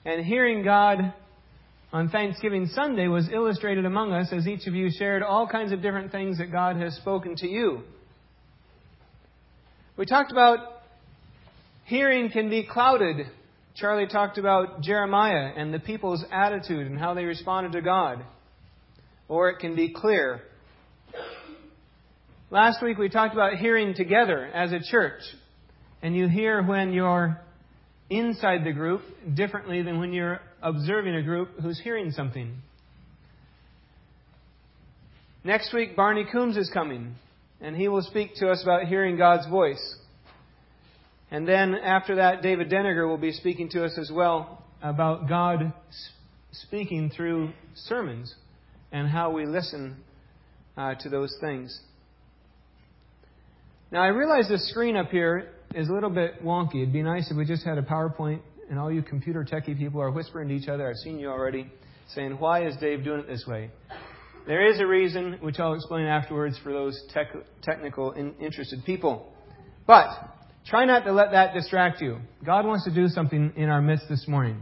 And hearing God on Thanksgiving Sunday was illustrated among us as each of you shared all kinds of different things that God has spoken to you. We talked about hearing can be clouded. Charlie talked about Jeremiah and the people's attitude and how they responded to God. Or it can be clear. Last week we talked about hearing together as a church. And you hear when you're inside the group differently than when you're observing a group who's hearing something. Next week, Barney Coombs is coming, and he will speak to us about hearing God's voice. And then after that, David Deniger will be speaking to us as well about God speaking through sermons and how we listen to those things. Now, I realize this screen up here is a little bit wonky. It'd be nice if we just had a PowerPoint and all you computer techie people are whispering to each other. I've seen you already saying, why is Dave doing it this way? There is a reason, which I'll explain afterwards for those technical interested people. But try not to let that distract you. God wants to do something in our midst this morning.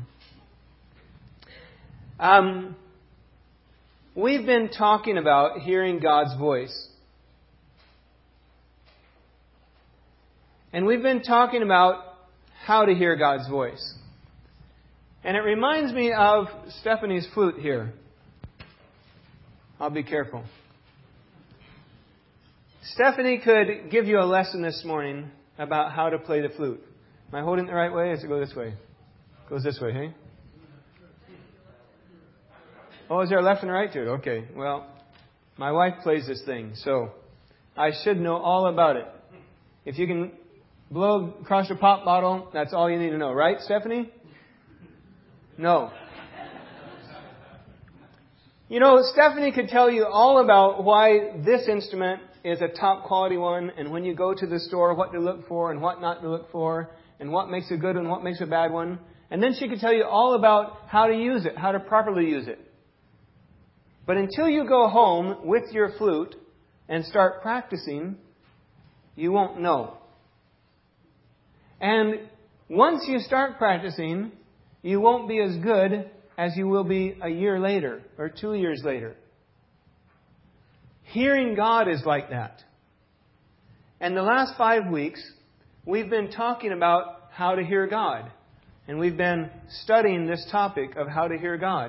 We've been talking about hearing God's voice. And we've been talking about how to hear God's voice. And it reminds me of Stephanie's flute here. I'll be careful. Stephanie could give you a lesson this morning about how to play the flute. Am I holding it the right way? Or does it go this way? It goes this way, hey? Oh, is there a left and a right to it? Okay. Well, my wife plays this thing, so I should know all about it. If you can blow across a pop bottle, that's all you need to know. Right, Stephanie? No. You know, Stephanie could tell you all about why this instrument is a top quality one, and when you go to the store, what to look for and what not to look for, and what makes a good one and what makes a bad one. And then she could tell you all about how to use it, how to properly use it. But until you go home with your flute and start practicing, you won't know. And once you start practicing, you won't be as good as you will be a year later or 2 years later. Hearing God is like that. And the last 5 weeks, we've been talking about how to hear God. And we've been studying this topic of how to hear God.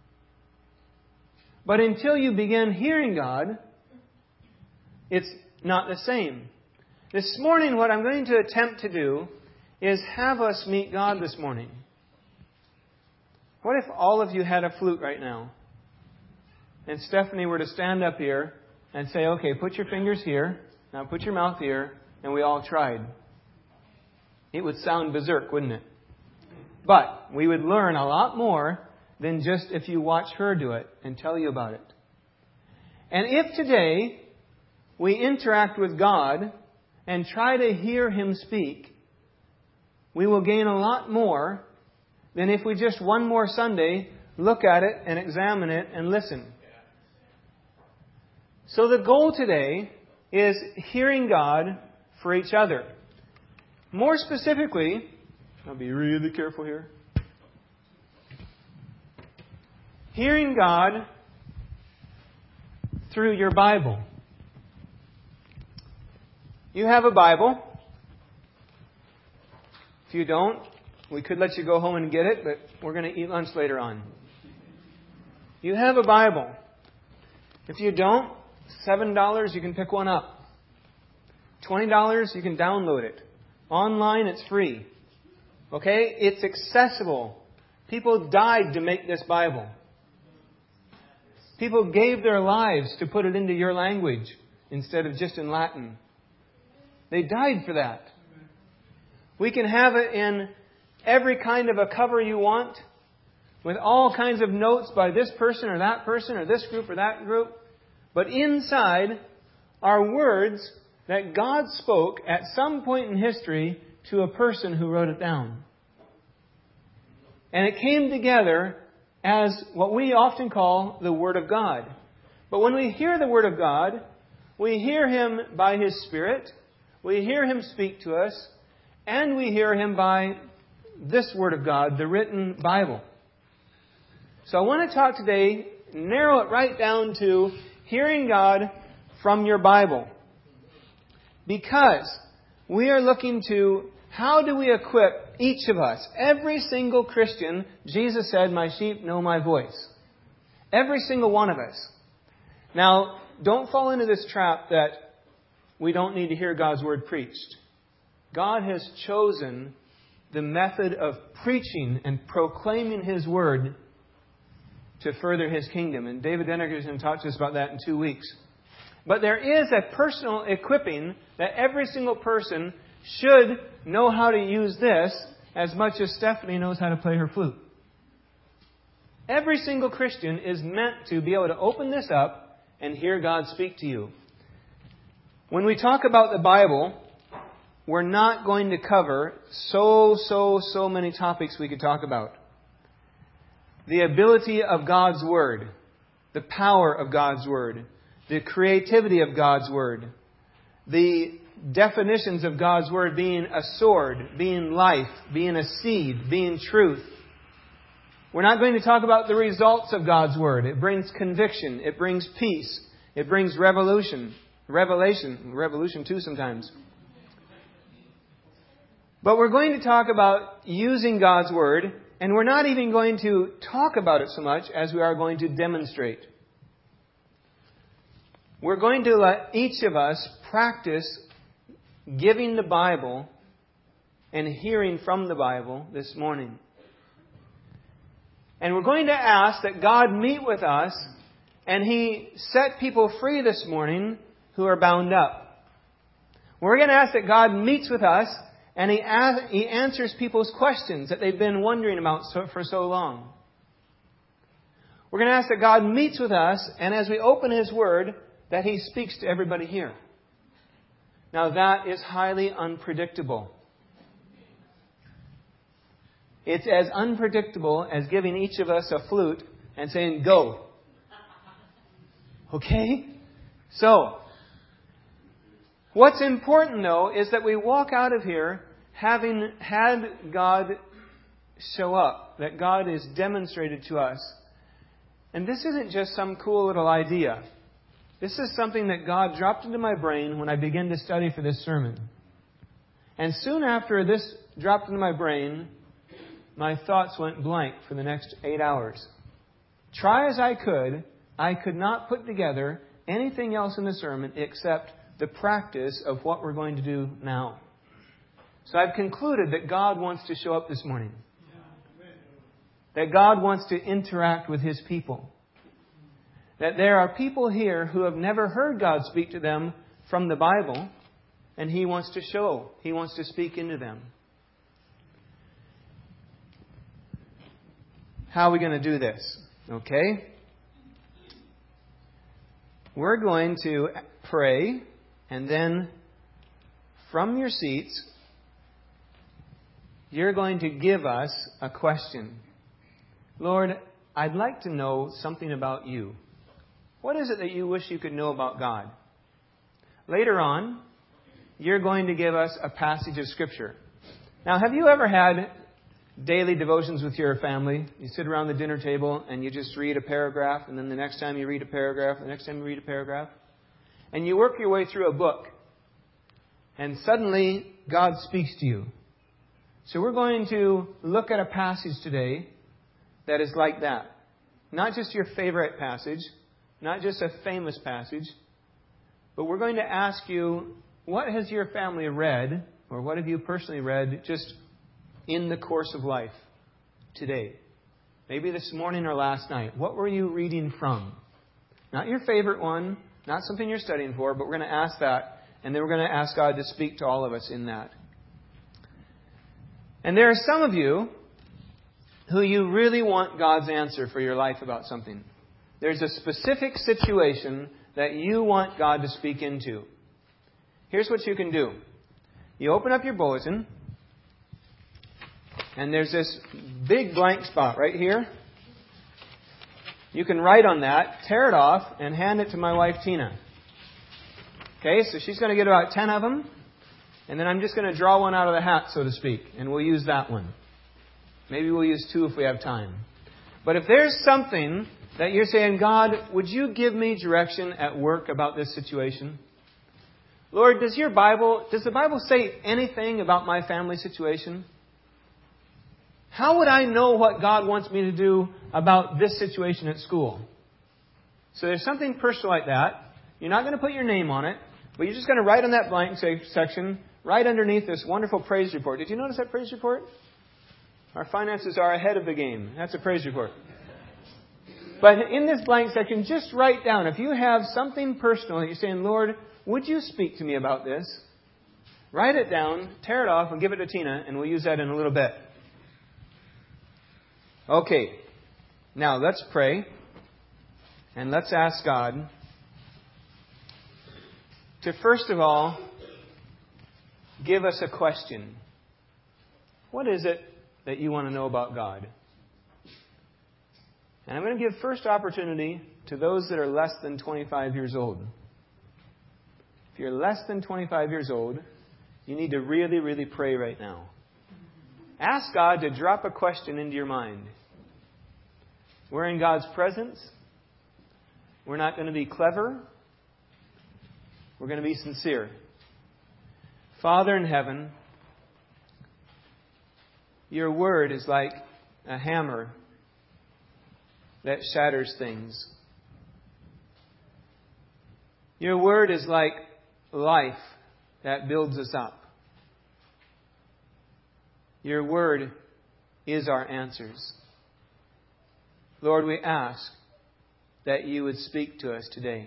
But until you begin hearing God, it's not the same. This morning, what I'm going to attempt to do is have us meet God this morning. What if all of you had a flute right now? And Stephanie were to stand up here and say, okay, put your fingers here, now put your mouth here, and we all tried. It would sound berserk, wouldn't it? But we would learn a lot more than just if you watch her do it and tell you about it. And if today we interact with God and try to hear Him speak, we will gain a lot more than if we just one more Sunday look at it and examine it and listen. So the goal today is hearing God for each other. More specifically, I'll be really careful here. Hearing God through your Bible. You have a Bible. If you don't, we could let you go home and get it, but we're going to eat lunch later on. You have a Bible. If you don't, $7, you can pick one up. $20, you can download it. Online, it's free. Okay? It's accessible. People died to make this Bible. People gave their lives to put it into your language instead of just in Latin. They died for that. We can have it in every kind of a cover you want, with all kinds of notes by this person or this group or that group. But inside are words that God spoke at some point in history to a person who wrote it down. And it came together as what we often call the Word of God. But when we hear the Word of God, we hear Him by His Spirit, we hear Him speak to us, and we hear Him by this Word of God, the written Bible. So I want to talk today, narrow it right down to hearing God from your Bible. Because we are looking to how do we equip each of us, every single Christian. Jesus said, "My sheep know my voice." Every single one of us. Now, don't fall into this trap that we don't need to hear God's Word preached. God has chosen the method of preaching and proclaiming His Word to further His kingdom. And David Denneker is going to talk to us about that in 2 weeks. But there is a personal equipping that every single person should know how to use this as much as Stephanie knows how to play her flute. Every single Christian is meant to be able to open this up and hear God speak to you. When we talk about the Bible, we're not going to cover so many topics we could talk about. The ability of God's Word, the power of God's Word, the creativity of God's Word, the definitions of God's Word being a sword, being life, being a seed, being truth. We're not going to talk about the results of God's Word. It brings conviction. It brings peace. It brings revelation too sometimes. But we're going to talk about using God's Word, and we're not even going to talk about it so much as we are going to demonstrate. We're going to let each of us practice giving the Bible and hearing from the Bible this morning. And we're going to ask that God meet with us and He set people free this morning who are bound up. We're going to ask that God meets with us and He answers people's questions that they've been wondering about for so long. We're going to ask that God meets with us, and as we open His Word, that He speaks to everybody here. Now that is highly unpredictable. It's as unpredictable as giving each of us a flute and saying, "Go." Okay? So, what's important though is that we walk out of here having had God show up, that God is demonstrated to us. And this isn't just some cool little idea. This is something that God dropped into my brain when I began to study for this sermon. And soon after this dropped into my brain, my thoughts went blank for the next 8 hours. Try as I could not put together anything else in the sermon except the practice of what we're going to do now. So I've concluded that God wants to show up this morning. That God wants to interact with His people. That there are people here who have never heard God speak to them from the Bible, and He wants to show. He wants to speak into them. How are we going to do this? Okay? We're going to pray, and then from your seats, you're going to give us a question. Lord, I'd like to know something about You. What is it that you wish you could know about God? Later on, you're going to give us a passage of Scripture. Now, have you ever had daily devotions with your family? You sit around the dinner table and you just read a paragraph, and then the next time you read a paragraph, the next time you read a paragraph. And you work your way through a book. And suddenly, God speaks to you. So we're going to look at a passage today that is like that. Not just your favorite passage, not just a famous passage, but we're going to ask you, what has your family read, or what have you personally read just in the course of life today? Maybe this morning or last night. What were you reading from? Not your favorite one, not something you're studying for, but we're going to ask that, and then we're going to ask God to speak to all of us in that. And there are some of you who you really want God's answer for your life about something. There's a specific situation that you want God to speak into. Here's what you can do. You open up your bulletin, and there's this big blank spot right here. You can write on that, tear it off, and hand it to my wife, Tina. Okay, so she's going to get about 10 of them, and then I'm just going to draw one out of the hat, so to speak, and we'll use that one. Maybe we'll use 2 if we have time. But if there's something that you're saying, God, would you give me direction at work about this situation? Lord, does the Bible say anything about my family situation? How would I know what God wants me to do about this situation at school? So there's something personal like that. You're not going to put your name on it, but you're just going to write on that blank section, right underneath this wonderful praise report. Did you notice that praise report? Our finances are ahead of the game. That's a praise report. But in this blank section, just write down, if you have something personal that you're saying, Lord, would you speak to me about this? Write it down, tear it off, and give it to Tina, and we'll use that in a little bit. Okay. Now, let's pray. And let's ask God to, first of all, give us a question. What is it that you want to know about God? And I'm going to give first opportunity to those that are less than 25 years old. If you're less than 25 years old, you need to really, really pray right now. Ask God to drop a question into your mind. We're in God's presence. We're not going to be clever. We're going to be sincere. Father in heaven, your word is like a hammer that shatters things. Your word is like life that builds us up. Your word is our answers. Lord, we ask that you would speak to us today.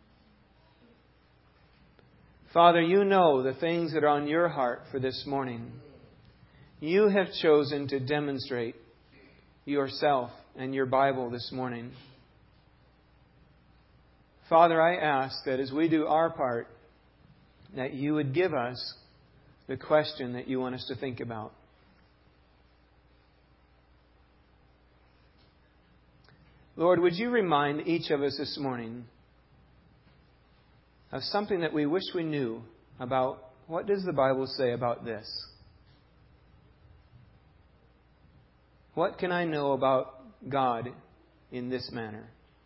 Father, you know the things that are on your heart for this morning. You have chosen to demonstrate yourself and your Bible this morning. Father, I ask that as we do our part, that you would give us the question that you want us to think about. Lord, would you remind each of us this morning of something that we wish we knew about what does the Bible say about this? What can I know about God in this manner?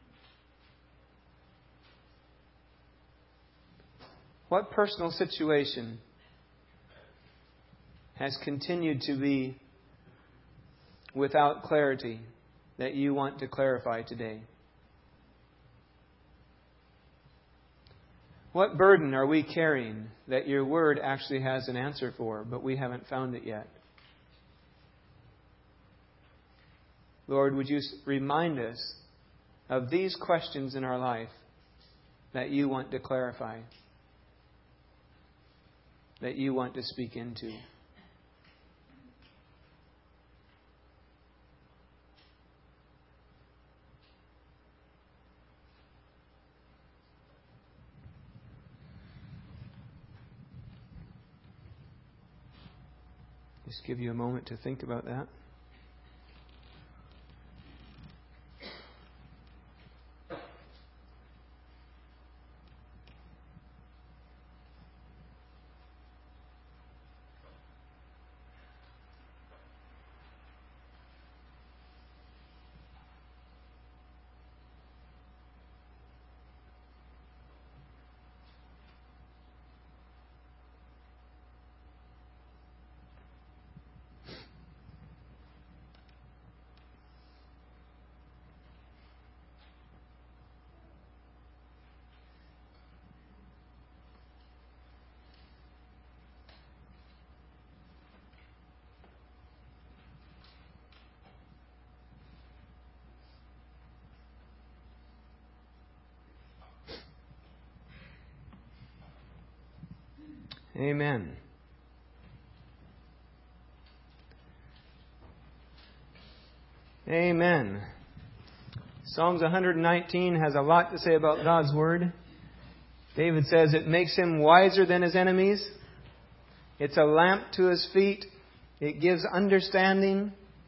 What personal situation has continued to be without clarity that you want to clarify today? What burden are we carrying that your word actually has an answer for, but we haven't found it yet? Lord, would you remind us of these questions in our life that you want to clarify, that you want to speak into? Just give you a moment to think about that. Amen. Amen. Psalms 119 has a lot to say about God's Word. David says it makes him wiser than his enemies. It's a lamp to his feet. It gives understanding.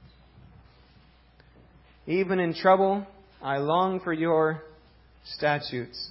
Even in trouble, I long for your statutes.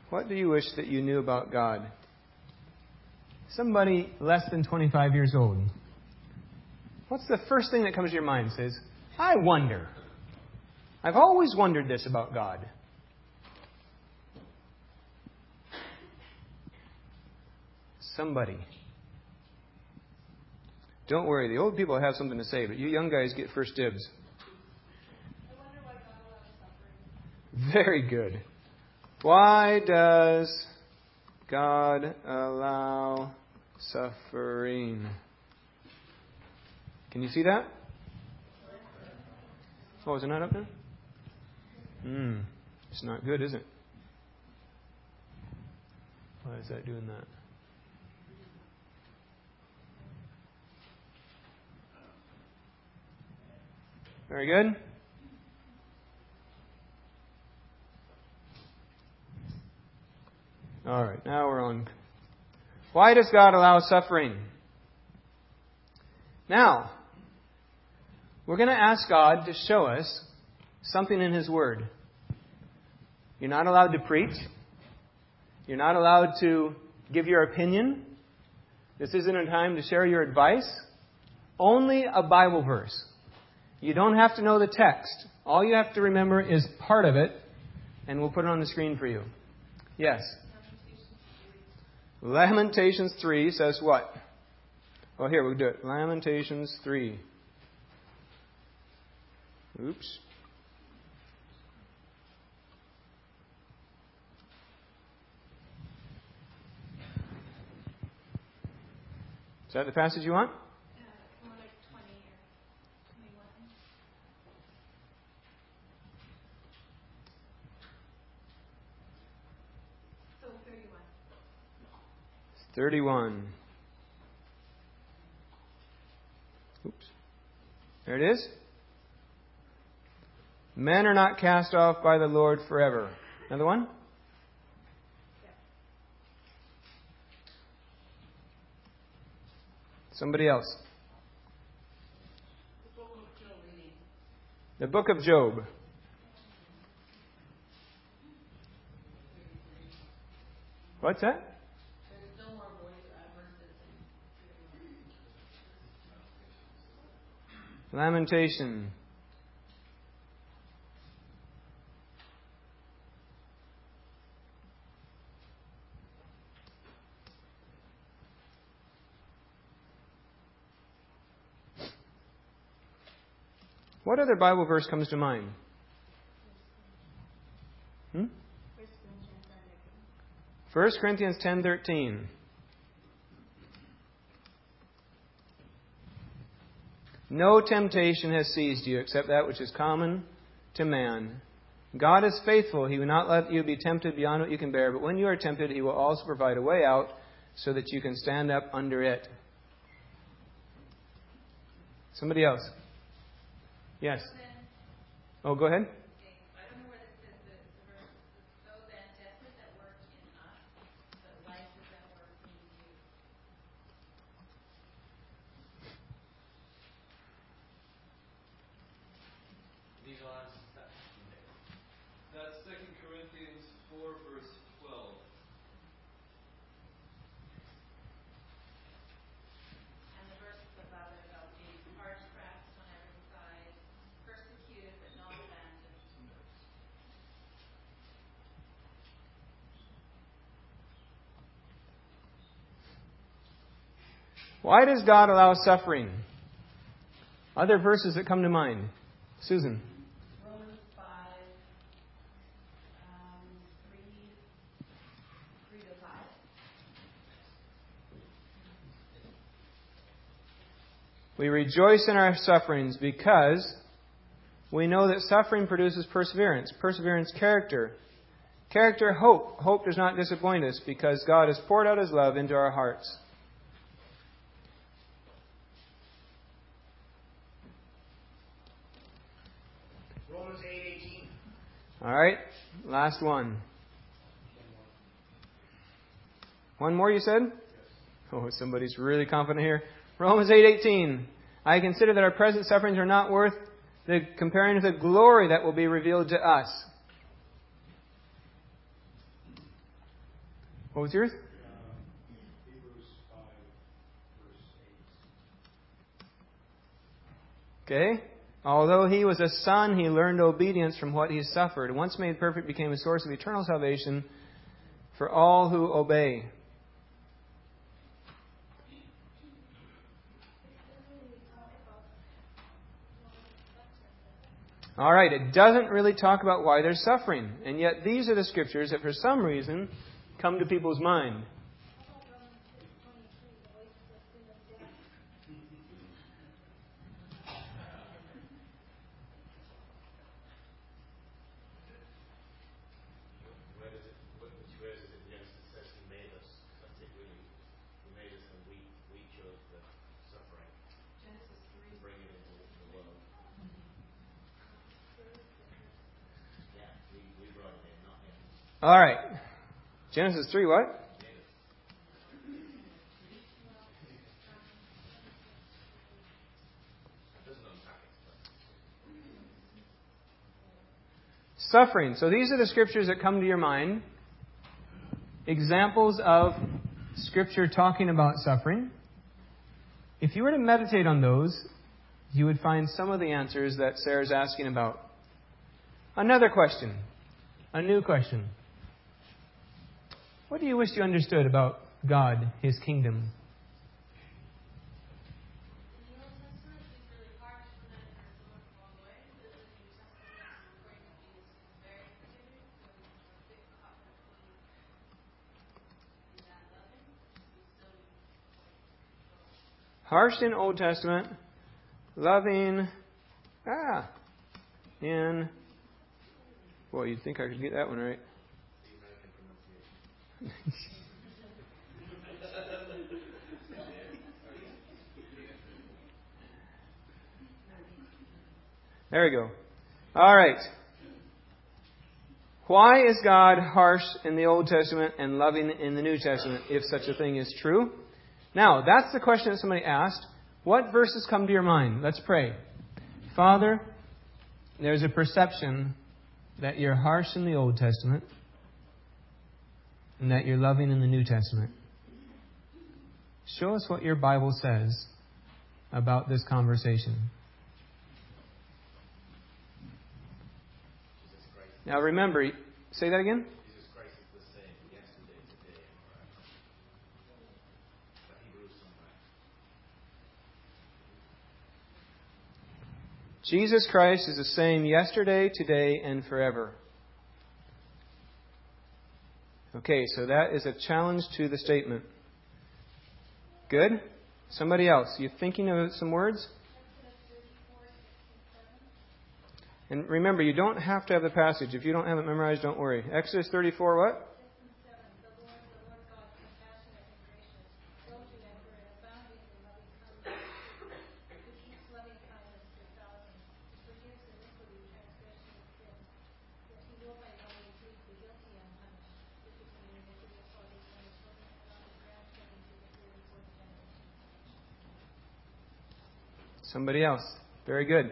What do you wish that you knew about God? Somebody less than 25 years old. What's the first thing that comes to your mind? Says, I wonder. I've always wondered this about God. Somebody. Don't worry, the old people have something to say, but you young guys get first dibs. I wonder why God allows suffering. Very good. Why does God allow suffering? Can you see that? Oh, is it not up there? It's not good, is it? Why is that doing that? Very good. All right, now we're on. Why does God allow suffering? Now, we're going to ask God to show us something in His Word. You're not allowed to preach. You're not allowed to give your opinion. This isn't a time to share your advice. Only a Bible verse. You don't have to know the text. All you have to remember is part of it, and we'll put it on the screen for you. Yes? Lamentations 3 says what? Oh, here, we'll do it. Lamentations 3. Oops. Is that the passage you want? More like 20 or 21. So 31. 31. Oops. There it is. Men are not cast off by the Lord forever. Another one? Somebody else. The book of Job. What's that? Lamentation. What other Bible verse comes to mind? 1 Corinthians 10:13. No temptation has seized you except that which is common to man. God is faithful. He will not let you be tempted beyond what you can bear. But when you are tempted, He will also provide a way out so that you can stand up under it. Somebody else. Yes. Oh, go ahead. I don't know where this is, but the verse is so then death is at work in us, but life is at work in you. That's 2 Corinthians 4, verse 12. And the verse above it about being hard pressed on every side, persecuted but not abandoned. Why does God allow suffering? Other verses that come to mind. Susan. Romans 5, 3 to 5. We rejoice in our sufferings because we know that suffering produces perseverance. Perseverance, character. Character, hope. Hope does not disappoint us because God has poured out His love into our hearts. Romans 8:18. All right, last one. One more, you said? Oh, somebody's really confident here. Romans 8:18. I consider that our present sufferings are not worth the comparing with the glory that will be revealed to us. What was yours? Hebrews 5, verse 8. Okay. Although he was a son, he learned obedience from what he suffered. Once made perfect, became a source of eternal salvation for all who obey. All right, it doesn't really talk about why they're suffering. And yet these are the scriptures that for some reason come to people's mind. Where does it in Genesis says He made us? I think He made us and we chose the suffering. Genesis 3. To bring it into the world. Yeah, we brought it in, not Him. All right. Genesis 3, what? Suffering. So these are the scriptures that come to your mind. Examples of scripture talking about suffering. If you were to meditate on those, you would find some of the answers that Sarah's asking about. Another question. A new question. What do you wish you understood about God, His kingdom? Harsh in Old Testament, loving, in, boy, you'd think I could get that one right. There we go. All right. Why is God harsh in the Old Testament and loving in the New Testament, if such a thing is true? Now, that's the question that somebody asked. What verses come to your mind? Let's pray. Father, there's a perception that you're harsh in the Old Testament and that you're loving in the New Testament. Show us what your Bible says about this conversation. Now remember, say that again? Jesus Christ is the same yesterday, today, and forever. But Hebrews somewhere. Jesus Christ is the same yesterday, today, and forever. Okay, so that is a challenge to the statement. Good? Somebody else, you thinking of some words? And remember, you don't have to have the passage. If you don't have it memorized, don't worry. Exodus 34, what? Somebody else. Very good.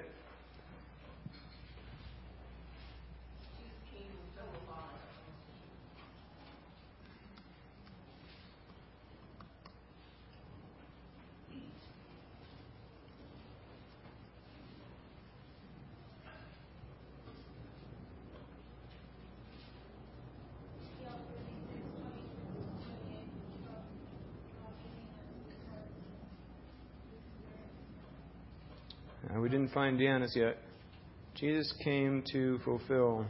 We didn't find Deanna's yet. Jesus came to fulfill.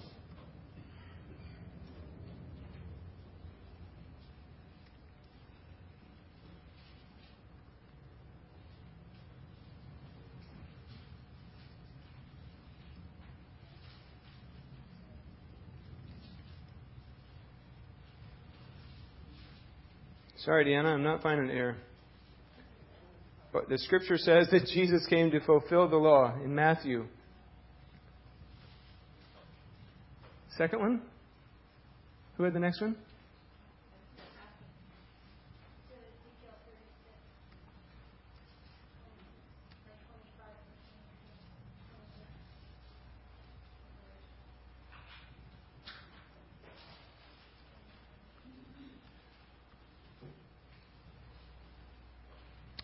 Sorry, Deanna, I'm not finding it here. But the scripture says that Jesus came to fulfill the law in Matthew. Second one? Who had the next one?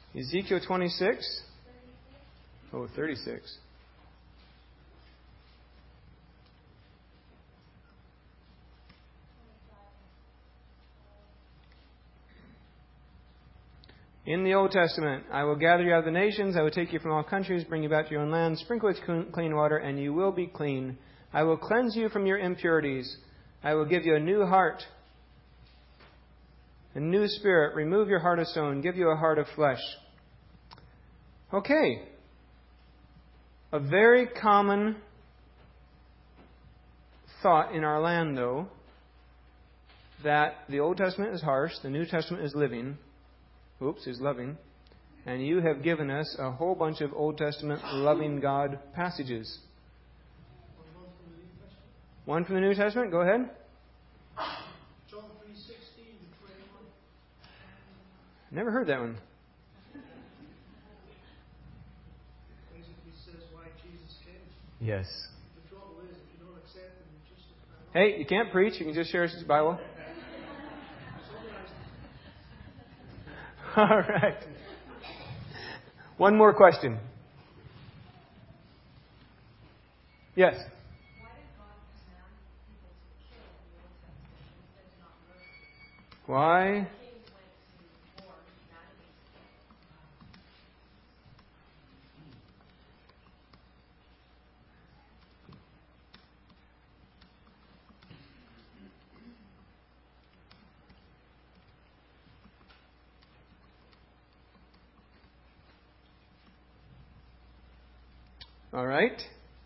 Ezekiel 26? Oh, 36. In the Old Testament, I will gather you out of the nations, I will take you from all countries, bring you back to your own land, sprinkle with clean water, and you will be clean. I will cleanse you from your impurities. I will give you a new heart, a new spirit, remove your heart of stone, give you a heart of flesh. Okay. A very common thought in our land, though, that the Old Testament is harsh, the New Testament is living. Is loving. And you have given us a whole bunch of Old Testament loving God passages. One from the New Testament? Go ahead. John 3:16 to 21. Never heard that one. Basically says why Jesus came. Yes. The trouble is, if you don't accept Him, you just... Hey, you can't preach. You can just share the Bible. All right. One more question. Yes? Why did God command people to kill in the Old Testament instead of not murder? Why? Kings went to war, humanity. All right.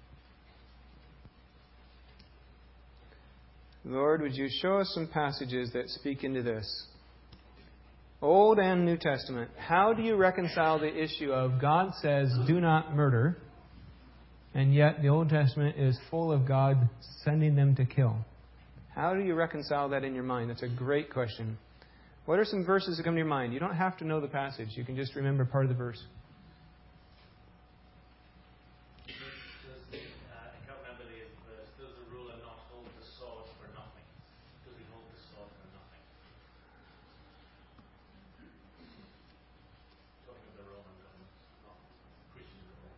Lord, would you show us some passages that speak into this? Old and New Testament. How do you reconcile the issue of God says, do not murder, and yet the Old Testament is full of God sending them to kill? How do you reconcile that in your mind? That's a great question. What are some verses that come to your mind? You don't have to know the passage. You can just remember part of the verse. I can't remember the verse. Does the ruler not hold the sword for nothing? Does he hold the sword for nothing? Talking of the Roman government, not Christian government.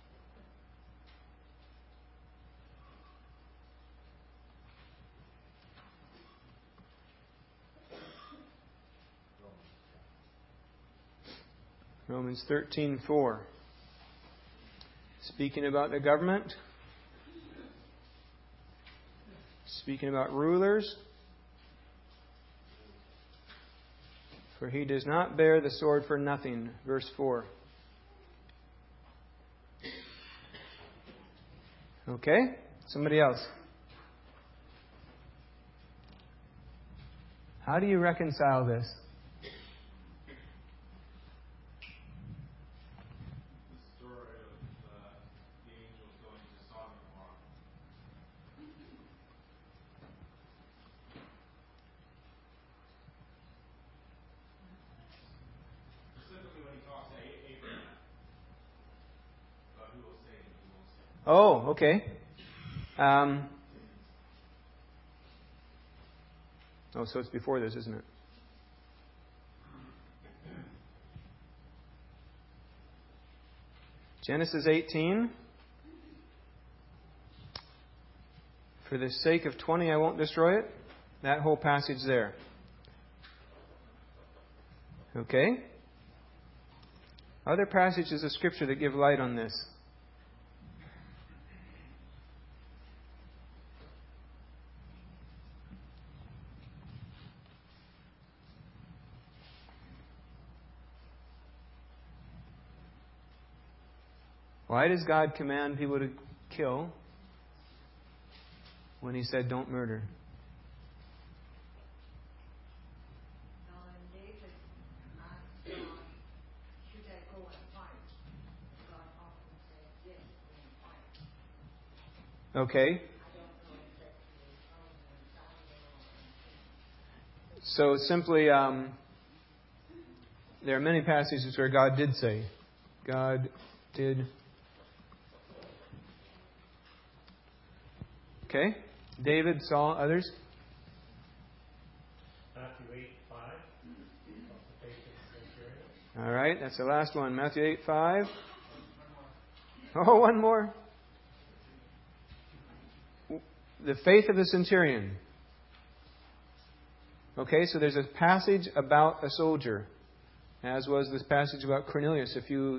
Romans 13:4. Speaking about the government. Speaking about rulers. For he does not bear the sword for nothing. Verse 4. Okay? Somebody else. How do you reconcile this? The story of the angels going to Sodom and Gomorrah. Specifically when he talks to Abraham about who will save and who won't save. Oh, okay. So it's before this, isn't it? Genesis 18. For the sake of 20, I won't destroy it. That whole passage there. Okay? Other passages of Scripture that give light on this. Why does God command people to kill when He said don't murder? Now, when David asked God, should I go and fight? God often said, yes, go and fight. Okay. I don't know exactly how and So simply, there are many passages where God did say. God did. Okay. David, Saul, others? Matthew 8:5. Of the faith of the centurion. All right, that's the last one. Matthew 8:5. Oh, one more. The faith of the centurion. Okay, so there's a passage about a soldier, as was this passage about Cornelius a few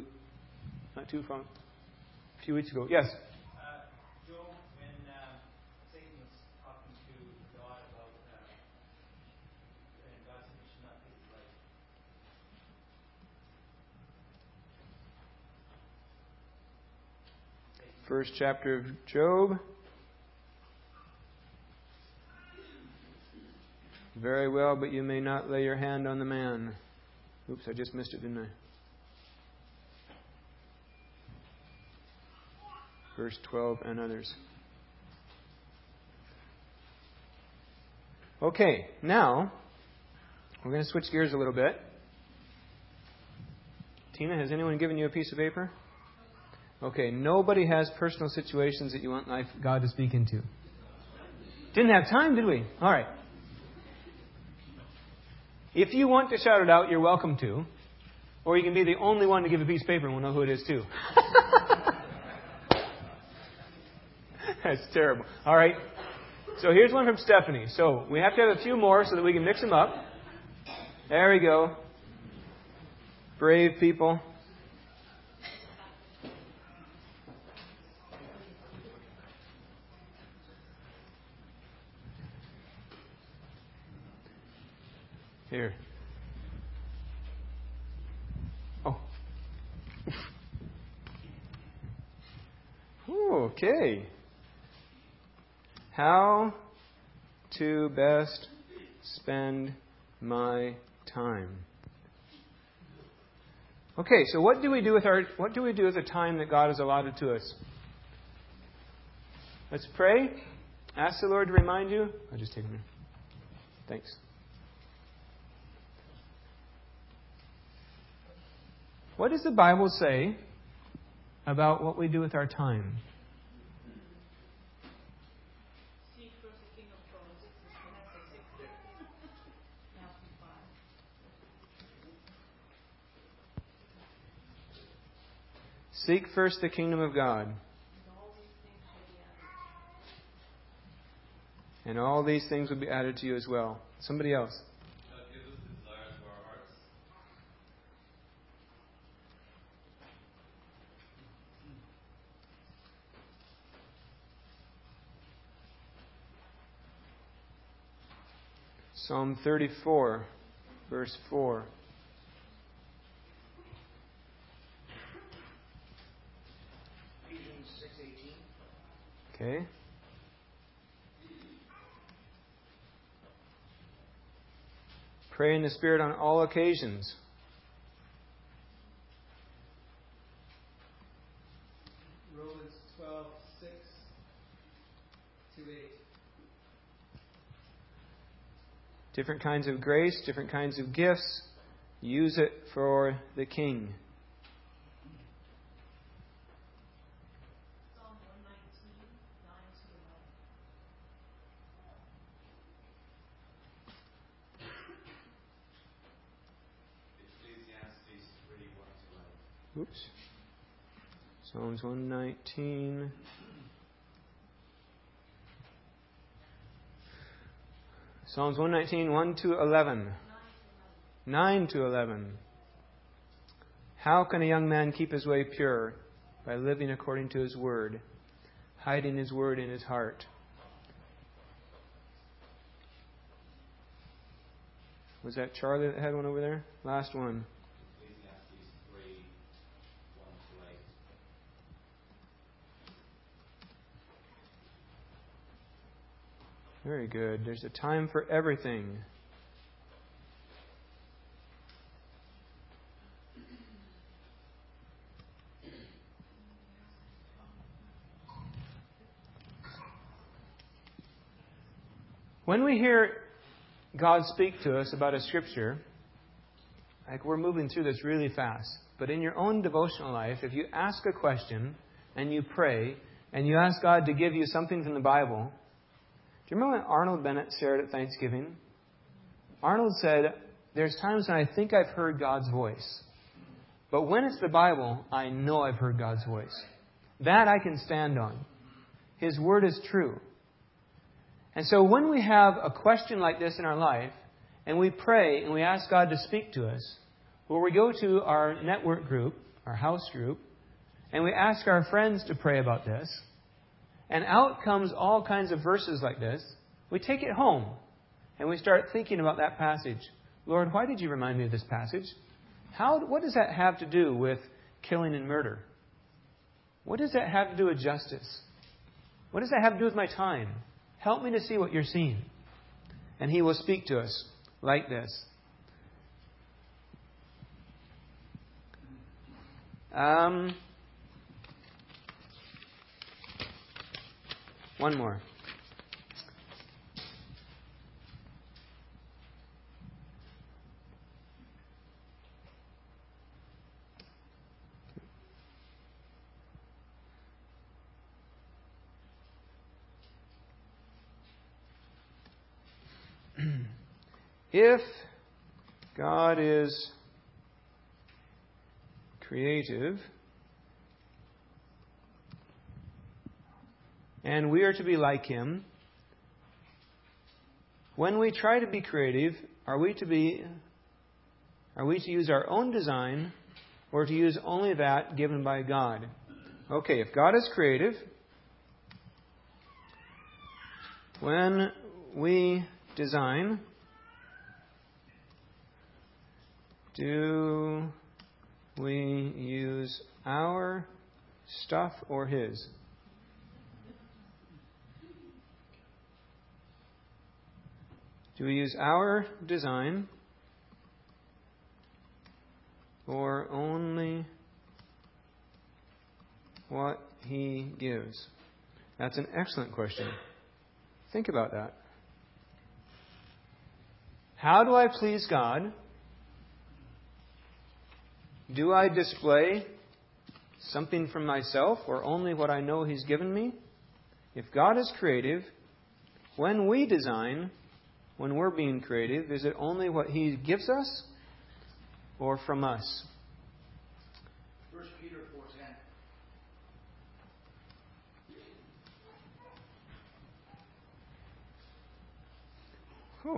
weeks ago. Yes? Job, when Satan was talking to God about, and God said he should not take his life. First chapter of Job. Very well, but you may not lay your hand on the man. Oops, I just missed it, didn't I? Verse 12 and others. Okay, now we're going to switch gears a little bit. Tina, has anyone given you a piece of paper? Okay, nobody has personal situations that you want God to speak into. Didn't have time, did we? All right. If you want to shout it out, you're welcome to. Or you can be the only one to give a piece of paper and we'll know who it is too. That's terrible. All right. So here's one from Stephanie. So we have to have a few more so that we can mix them up. There we go. Brave people. Here. Oh. Okay. How to best spend my time. Okay, so what do we do with the time that God has allotted to us? Let's pray. Ask the Lord to remind you. I'll just take a minute. Thanks. What does the Bible say about what we do with our time? Seek first the kingdom of God. Matthew 5. Seek first the kingdom of God. And all these things will be added to you as well. Somebody else. Give us the desires of our hearts. Psalm 34, verse 4. Ephesians 6:18. Okay. Pray in the Spirit on all occasions. Romans 12:6-8. Different kinds of grace, different kinds of gifts. Use it for the King. Psalm 119, 9-11. Ecclesiastes 3:1-11. Oops. Psalms 119. Psalms 119, 1-11. 9-11. How can a young man keep his way pure? By living according to his word, hiding his word in his heart. Was that Charlie that had one over there? Last one. Ecclesiastes 3:1-8. Very good. There's a time for everything. When we hear God speak to us about a scripture, like we're moving through this really fast, but in your own devotional life, if you ask a question and you pray and you ask God to give you something from the Bible, do you remember when Arnold Bennett shared at Thanksgiving? Arnold said, there's times when I think I've heard God's voice. But when it's the Bible, I know I've heard God's voice. That I can stand on. His Word is true. And so when we have a question like this in our life, and we pray and we ask God to speak to us, or we go to our network group, our house group, and we ask our friends to pray about this, and out comes all kinds of verses like this, we take it home and we start thinking about that passage. Lord, why did you remind me of this passage? What does that have to do with killing and murder? What does that have to do with justice? What does that have to do with my time? Help me to see what you're seeing. And He will speak to us like this. One more. If God is creative, and we are to be like Him, when we try to be creative, are we to use our own design or to use only that given by God? Okay, if God is creative, when we design, do we use our stuff or His? Do we use our design or only what He gives? That's an excellent question. Think about that. How do I please God? Do I display something from myself or only what I know He's given me? If God is creative, when we design, when we're being creative, is it only what He gives us or from us? 1 Peter 4:10. Oh.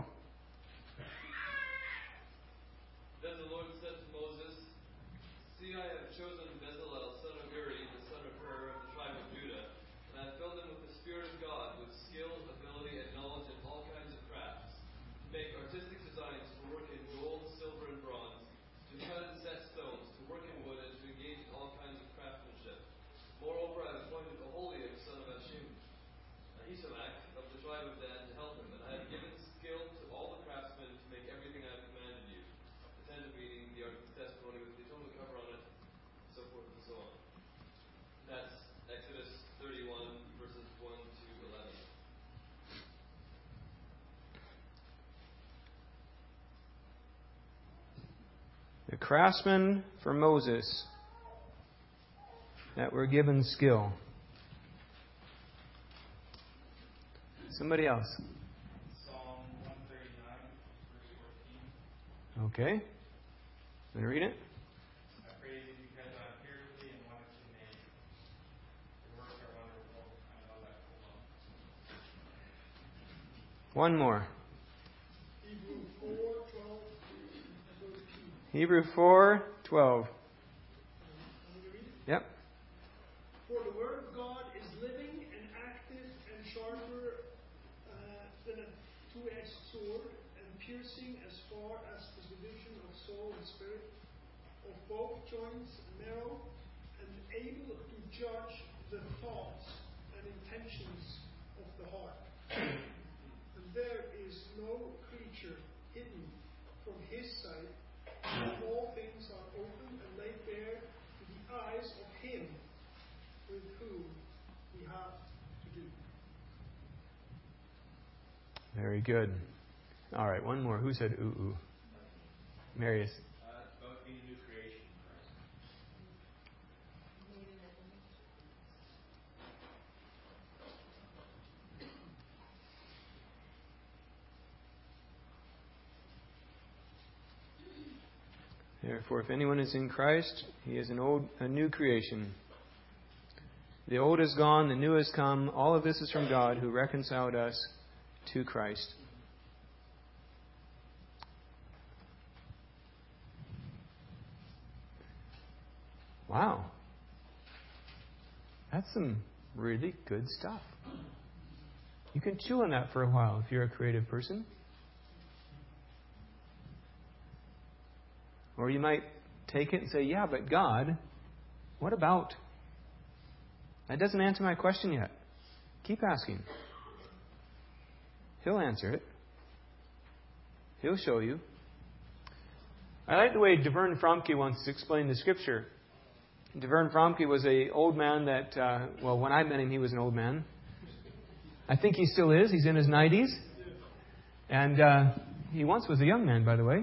Then the Lord said to Moses, "See, I have chosen Bezalel, son of Uri, the son of Hur, of the tribe of Judah, and I have filled him with the Spirit of God, with skill, ability, and knowledge in all kinds of crafts, to make artistic designs, to work in gold, silver, and bronze, to cut and set stones, to work in wood, and to engage in all kinds of craftsmanship. Moreover, I have appointed Oholiab, son of Ahisamach, of the tribe of Dan, to help him, and I have given skill to all the craftsmen to make everything I have commanded you: the tent of meeting, the ark of testimony with the atonement cover on it, so forth and so on." That's Exodus 31, verses 1 to 11. The craftsmen for Moses that were given skill. Somebody else. Psalm 139, verse 14. Okay. Want to read it? I praise you because I am fearfully and wonderfully made. Your works are wonderful. I know that full well. One more. Hebrews 4:12-13. Hebrew 4:12. Want me to read it? Yep. For the word of God is living and active and sharper than a two-edged sword, and piercing as far as the division of soul and spirit, of both joints and marrow, and able to judge the thoughts and intentions of the heart. And there is no creature hidden from His sight, but all things are open and laid bare to the eyes of Him with whom we have to do. Very good. All right, one more. Who said ooh ooh? Marius. About being a new creation in Christ. Therefore, if anyone is in Christ, he is a new creation. The old is gone, the new has come. All of this is from God, who reconciled us to Christ. Wow. That's some really good stuff. You can chew on that for a while if you're a creative person. Or you might take it and say, yeah, but God, what about? That doesn't answer my question yet. Keep asking. He'll answer it. He'll show you. I like the way DeVern Fromke once explained the Scripture. DeVern Fromke was an old man that, when I met him, he was an old man. I think he still is. He's in his 90s. And he once was a young man, by the way.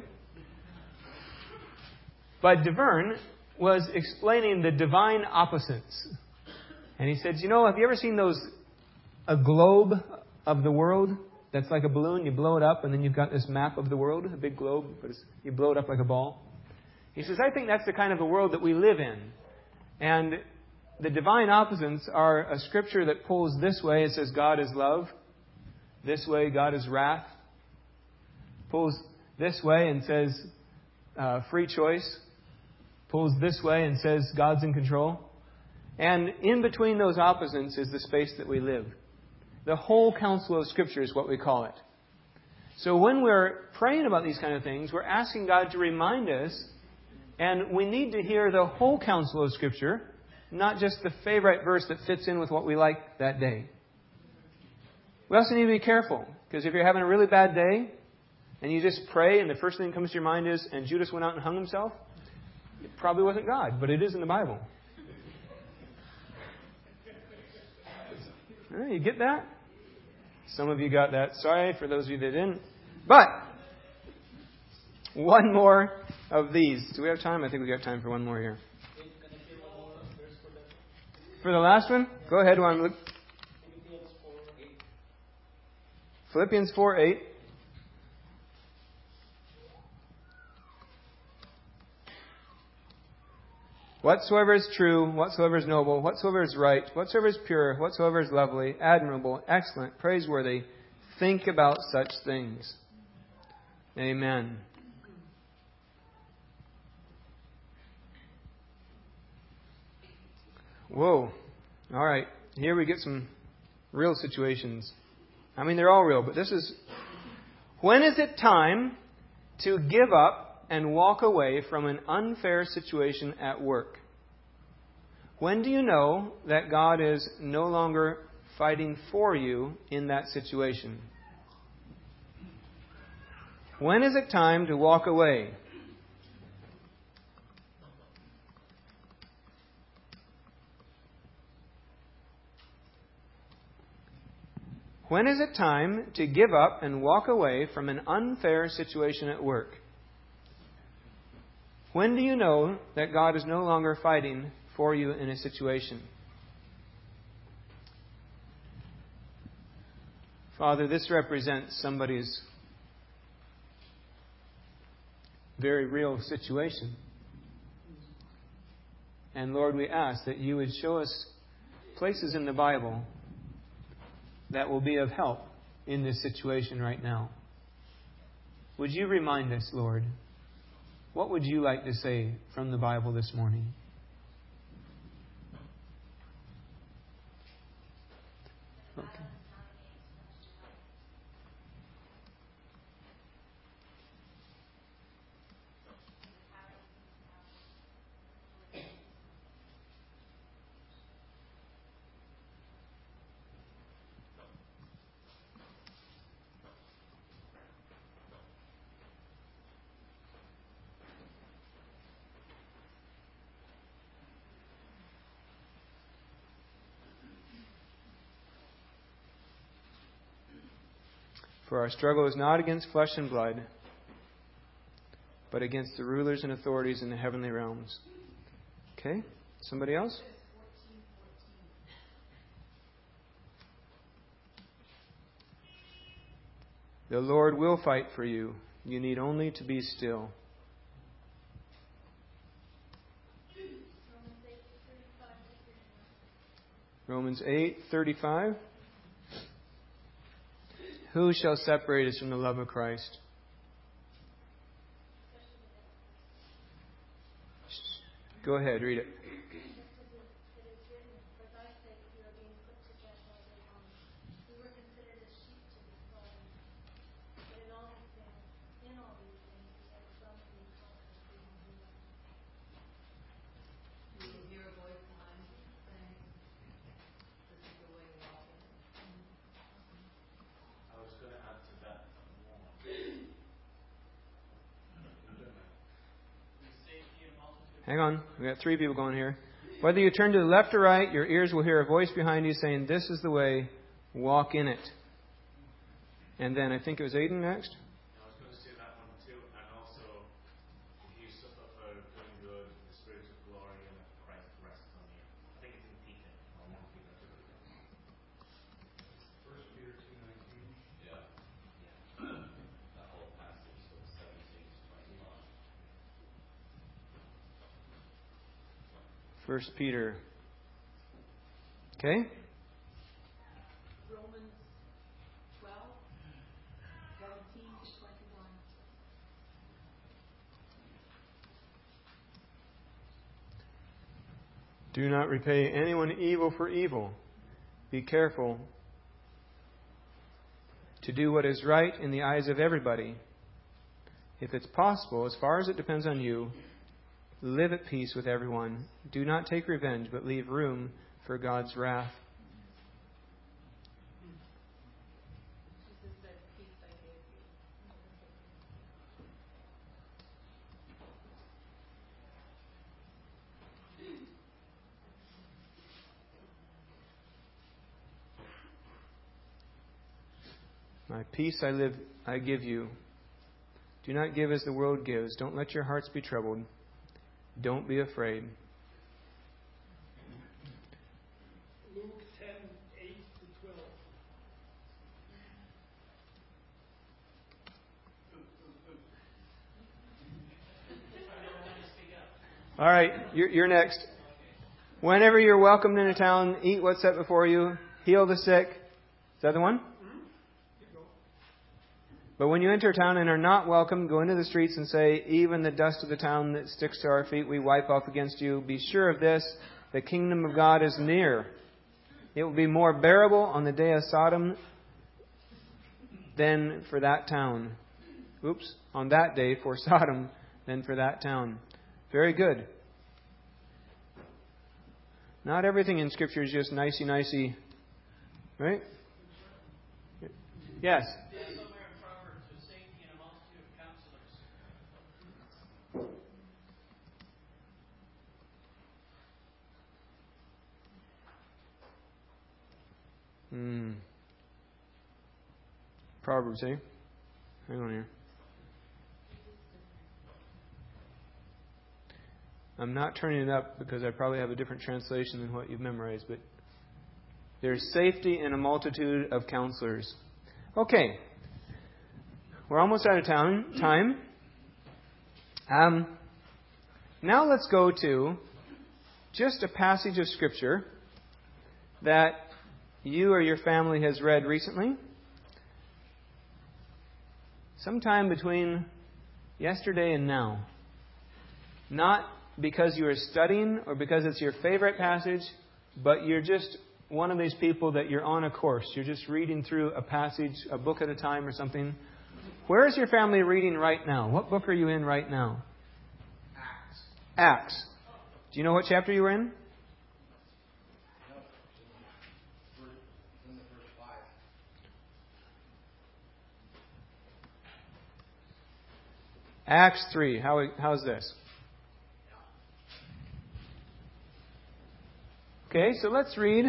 But DeVern was explaining the divine opposites. And he said, have you ever seen a globe of the world that's like a balloon? You blow it up and then you've got this map of the world, a big globe, but you blow it up like a ball. He says, I think that's the kind of a world that we live in. And the divine opposites are a scripture that pulls this way. It says God is love. This way, God is wrath. Pulls this way and says free choice. Pulls this way and says God's in control. And in between those opposites is the space that we live. The whole counsel of Scripture is what we call it. So when we're praying about these kind of things, we're asking God to remind us, and we need to hear the whole counsel of Scripture, not just the favorite verse that fits in with what we like that day. We also need to be careful, because if you're having a really bad day, and you just pray, and the first thing that comes to your mind is, and Judas went out and hung himself, it probably wasn't God, but it is in the Bible. You get that? Some of you got that. Sorry for those of you that didn't. But one more of these. Do we have time? I think we got time for one more here. For the last one? Go ahead while I'm looking. Philippians 4:8. Whatsoever is true, whatsoever is noble, whatsoever is right, whatsoever is pure, whatsoever is lovely, admirable, excellent, praiseworthy, think about such things. Amen. Whoa. All right. Here we get some real situations. I mean, they're all real, but this is... When is it time to give up and walk away from an unfair situation at work? When do you know that God is no longer fighting for you in that situation? When is it time to walk away? When is it time to give up and walk away from an unfair situation at work? When do you know that God is no longer fighting for you in a situation? Father, this represents somebody's very real situation. And Lord, we ask that you would show us places in the Bible that will be of help in this situation right now. Would you remind us, Lord? What would you like to say from the Bible this morning? Okay. For our struggle is not against flesh and blood, but against the rulers and authorities in the heavenly realms. Okay? Somebody else? The Lord will fight for you. You need only to be still. Romans 8:35. Who shall separate us from the love of Christ? Go ahead, read it. I was going to add to that one. Hang on. We got 3 people going here. Whether you turn to the left or right, your ears will hear a voice behind you saying, "This is the way, walk in it." And then I think it was Aiden next. I was going to say that one too, and also, if you suffer for doing good, the Spirit of glory and of Christ rests on you. I think it's in Peter, or 1 Peter. 1 Peter 2:19. Yeah. That whole passage, so 17 to 25. 1 Peter. Okay? Romans 12:17 to 21. Do not repay anyone evil for evil. Be careful to do what is right in the eyes of everybody. If it's possible, as far as it depends on you, live at peace with everyone. Do not take revenge, but leave room for God's wrath. Jesus said, "Peace I give you." My peace I give you. Do not give as the world gives. Don't let your hearts be troubled. Don't be afraid. Luke 10:8-12. All right, you're next. Whenever you're welcomed into town, eat what's set before you. Heal the sick. Is that the one? But when you enter a town and are not welcome, go into the streets and say, "Even the dust of the town that sticks to our feet, we wipe off against you. Be sure of this, the kingdom of God is near. It will be more bearable on the day of Sodom than for that town." On that day for Sodom than for that town. Very good. Not everything in Scripture is just nicey-nicey. Right? Yes? Proverbs, eh? Hang on here. I'm not turning it up because I probably have a different translation than what you've memorized, but there's safety in a multitude of counselors. Okay. We're almost out of time. Now let's go to just a passage of Scripture that you or your family has read recently. Sometime between yesterday and now. Not because you are studying or because it's your favorite passage, but you're just one of these people that you're on a course. You're just reading through a passage, a book at a time or something. Where is your family reading right now? What book are you in right now? Acts. Do you know what chapter you were in? Acts 3. How's this? Okay, so let's read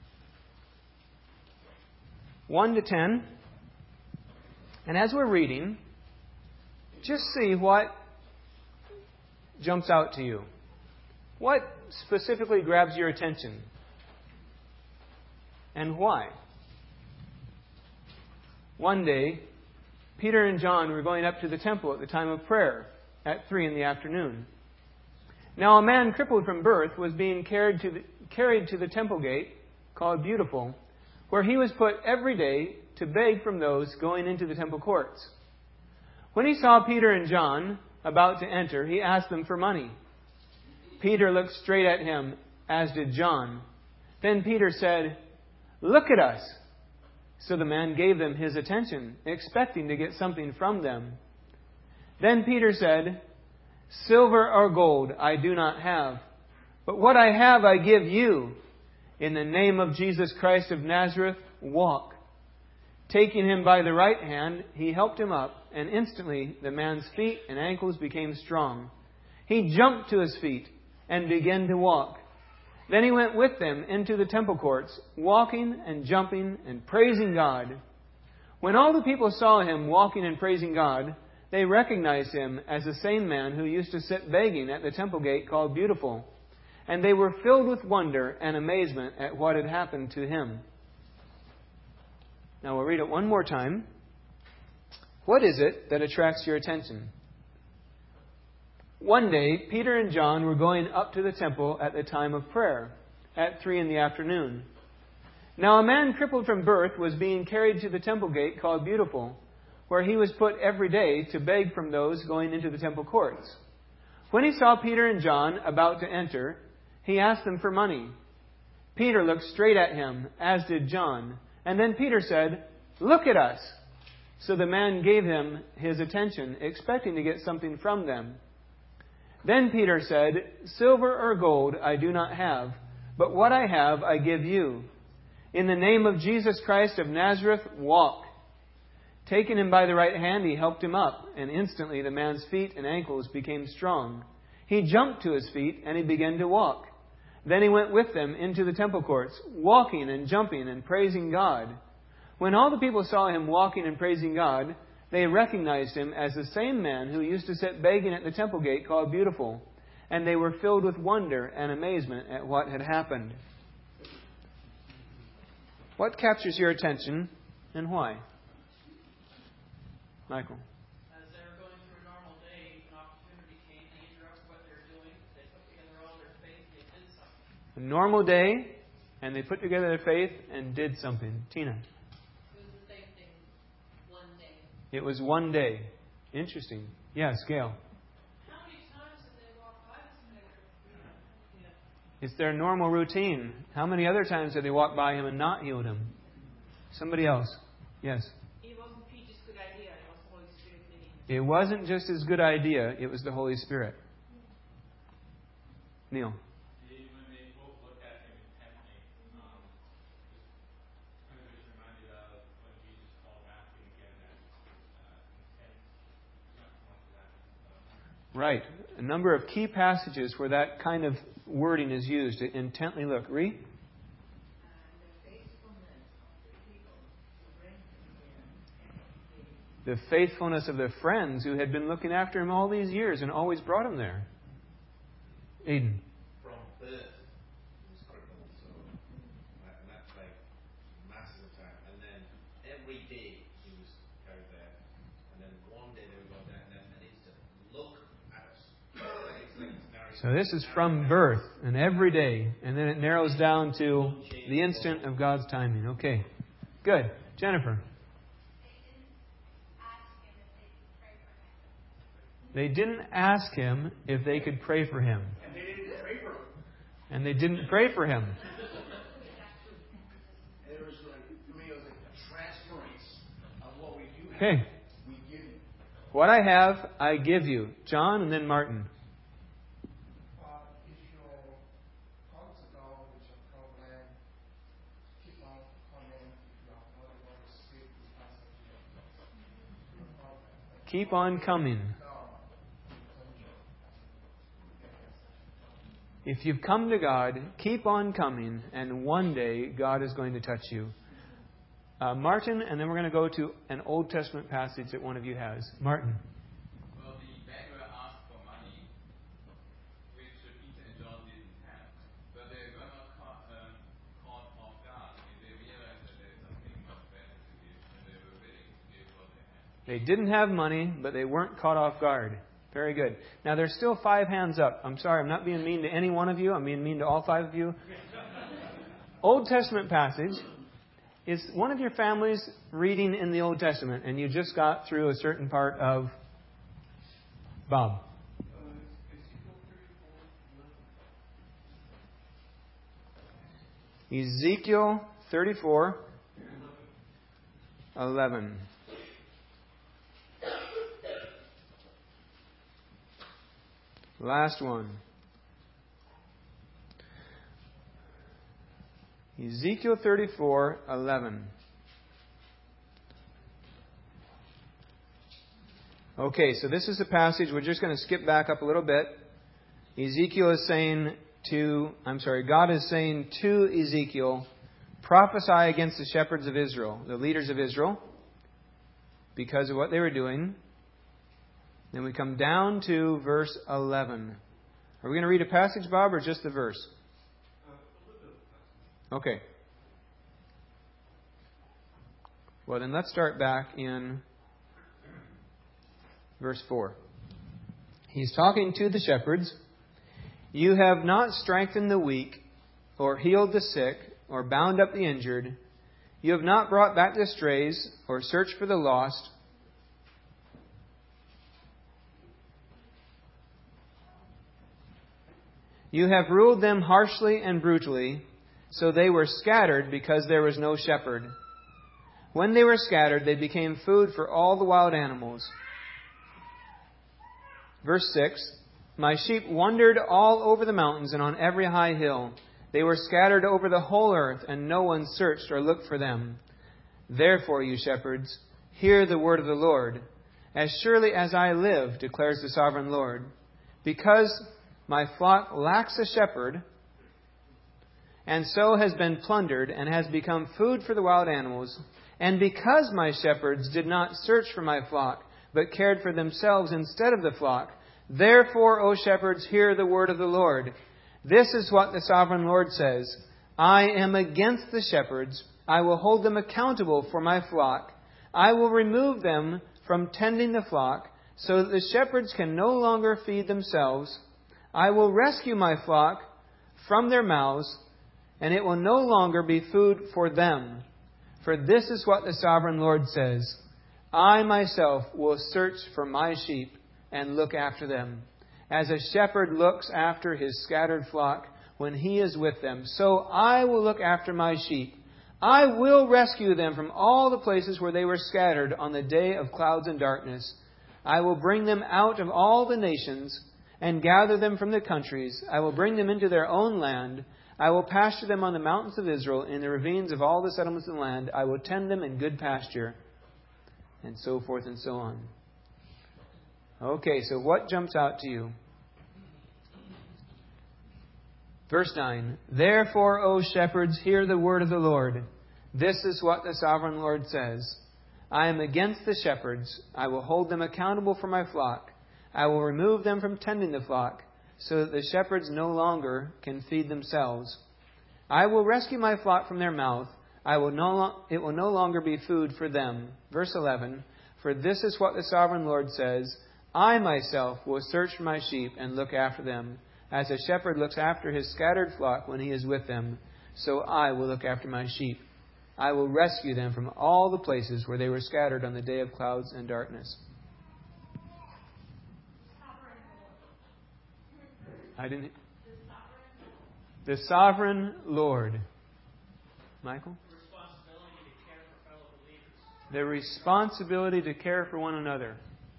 1 to 10. And as we're reading, just see what jumps out to you. What specifically grabs your attention? And why? One day, Peter and John were going up to the temple at the time of prayer at 3 in the afternoon. Now a man crippled from birth was being carried to the temple gate called Beautiful, where he was put every day to beg from those going into the temple courts. When he saw Peter and John about to enter, he asked them for money. Peter looked straight at him, as did John. Then Peter said, "Look at us." So the man gave them his attention, expecting to get something from them. Then Peter said, "Silver or gold I do not have, but what I have I give you. In the name of Jesus Christ of Nazareth, walk." Taking him by the right hand, he helped him up, and instantly the man's feet and ankles became strong. He jumped to his feet and began to walk. Then he went with them into the temple courts, walking and jumping and praising God. When all the people saw him walking and praising God, they recognized him as the same man who used to sit begging at the temple gate called Beautiful. And they were filled with wonder and amazement at what had happened to him. Now we'll read it one more time. What is it that attracts your attention? One day, Peter and John were going up to the temple at the time of prayer, at 3 p.m. Now a man crippled from birth was being carried to the temple gate called Beautiful, where he was put every day to beg from those going into the temple courts. When he saw Peter and John about to enter, he asked them for money. Peter looked straight at him, as did John. And then Peter said, "Look at us." So the man gave him his attention, expecting to get something from them. Then Peter said, "Silver or gold I do not have, but what I have I give you. In the name of Jesus Christ of Nazareth, walk." Taking him by the right hand, he helped him up, and instantly the man's feet and ankles became strong. He jumped to his feet, and he began to walk. Then he went with them into the temple courts, walking and jumping and praising God. When all the people saw him walking and praising God, they recognized him as the same man who used to sit begging at the temple gate called Beautiful, and they were filled with wonder and amazement at what had happened. What captures your attention and why? Michael. As they were going through a normal day, an opportunity came, they interrupted what they were doing, they put together all their faith, they did something. A normal day, and they put together their faith and did something. Tina. It was the same thing. One day. It was one day. Interesting. Yes, Gail. How many times did they walk by this man? It's their normal routine. How many other times did they walk by him and not healed him? Somebody else. Yes. It wasn't Peter's good idea. It was the Holy Spirit leading him. It wasn't just his good idea. It was the Holy Spirit. Neil. When they both looked at him intently, just reminded of when Jesus called Matthew again, that intent. Right. A number of key passages where that kind of wording is used. To intently look. Read. The faithfulness of the friends who had been looking after him all these years and always brought him there. Aiden. From birth, he was crippled, so and that's like massive time. And then every day he was carried there, and then one day they were going there, and then an instant look at us. So this is from birth and every day, and then it narrows down to the instant of God's timing. Okay, good. Jennifer. They didn't ask him if they could pray for him. And they didn't pray for him. And they didn't pray for him. It was like, to me, it was like a transference of what we do have. Okay. We give you. What I have, I give you. John and then Martin. If your thoughts about which are problem, keep on coming. If you are not able to speak, Keep on coming. If you've come to God, keep on coming, and one day God is going to touch you. Martin, and then we're going to go to an Old Testament passage that one of you has. Martin. Well, the beggar asked for money, which Peter and John didn't have. But they were not caught off guard. They realized that there's something much better to give, and they were willing to give what they had. They didn't have money, but they weren't caught off guard. Very good. Now, there's still 5 hands up. I'm sorry, I'm not being mean to any one of you. I'm being mean to all 5 of you. Old Testament passage. Is one of your families reading in the Old Testament and you just got through a certain part of Bob? Ezekiel 34:11. Last one. Ezekiel 34:11. Okay, so this is a passage. We're just going to skip back up a little bit. God is saying to Ezekiel, prophesy against the shepherds of Israel, the leaders of Israel, because of what they were doing. Then we come down to verse 11. Are we going to read a passage, Bob, or just the verse? Okay. Well, then let's start back in verse 4. He's talking to the shepherds. You have not strengthened the weak, or healed the sick, or bound up the injured. You have not brought back the strays, or searched for the lost. You have ruled them harshly and brutally, so they were scattered because there was no shepherd. When they were scattered, they became food for all the wild animals. Verse 6, my sheep wandered all over the mountains and on every high hill. They were scattered over the whole earth, and no one searched or looked for them. Therefore, you shepherds, hear the word of the Lord. As surely as I live, declares the sovereign Lord, because my flock lacks a shepherd, and so has been plundered and has become food for the wild animals, and because my shepherds did not search for my flock, but cared for themselves instead of the flock, therefore, O shepherds, hear the word of the Lord. This is what the sovereign Lord says. I am against the shepherds. I will hold them accountable for my flock. I will remove them from tending the flock, so that the shepherds can no longer feed themselves. I will rescue my flock from their mouths, and it will no longer be food for them. For this is what the sovereign Lord says. I myself will search for my sheep and look after them. As a shepherd looks after his scattered flock when he is with them, so I will look after my sheep. I will rescue them from all the places where they were scattered on the day of clouds and darkness. I will bring them out of all the nations and gather them from the countries. I will bring them into their own land. I will pasture them on the mountains of Israel, in the ravines of all the settlements of the land. I will tend them in good pasture. And so forth and so on. Okay, so what jumps out to you? Verse 9. Therefore, O shepherds, hear the word of the Lord. This is what the sovereign Lord says. I am against the shepherds. I will hold them accountable for my flock. I will remove them from tending the flock, so that the shepherds no longer can feed themselves. I will rescue my flock from their mouth. It will no longer be food for them. Verse 11. For this is what the sovereign Lord says. I myself will search for my sheep and look after them. As a shepherd looks after his scattered flock when he is with them, so I will look after my sheep. I will rescue them from all the places where they were scattered on the day of clouds and darkness. The sovereign Lord. Michael? The responsibility to care for one another.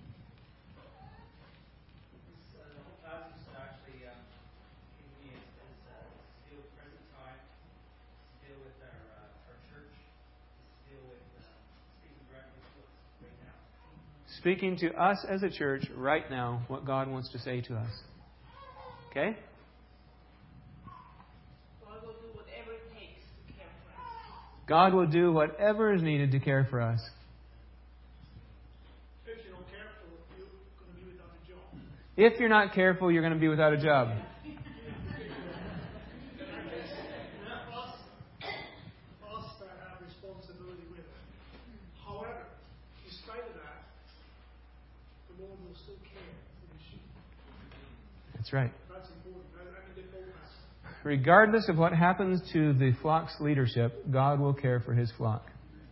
Speaking to us as a church right now what God wants to say to us. Okay? God will do whatever it takes to care for us. God will do whatever is needed to care for us. If you're not careful, you're going to be without a job. If you're not careful, you're going to be without a job. Us that have responsibility with it. However, despite of that, the Lord will still care for the sheep. That's right. That's important. I mean, they both have. regardless of what happens to the flock's leadership, God will care for His flock.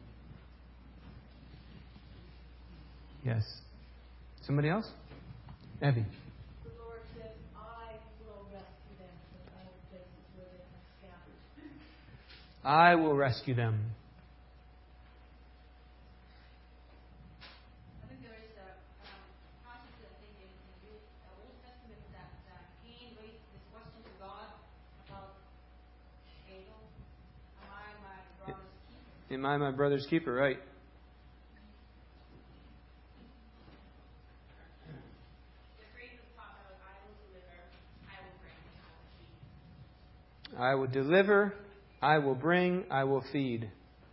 Yes. Somebody else? Evie. The Lord said, I will rescue them from all the places where they have scattered. I will rescue them. I think there is a passage I think in the Old Testament that Cain raised this question to God about Abel. Am I my brother's keeper? Am I my brother's keeper? Right. The phrase is taught out, I will deliver, I will bring, I will feed. I will deliver, I will bring, I will feed.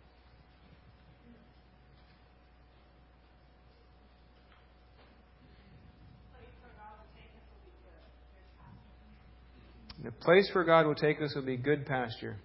The place where God will take us will be good pasture.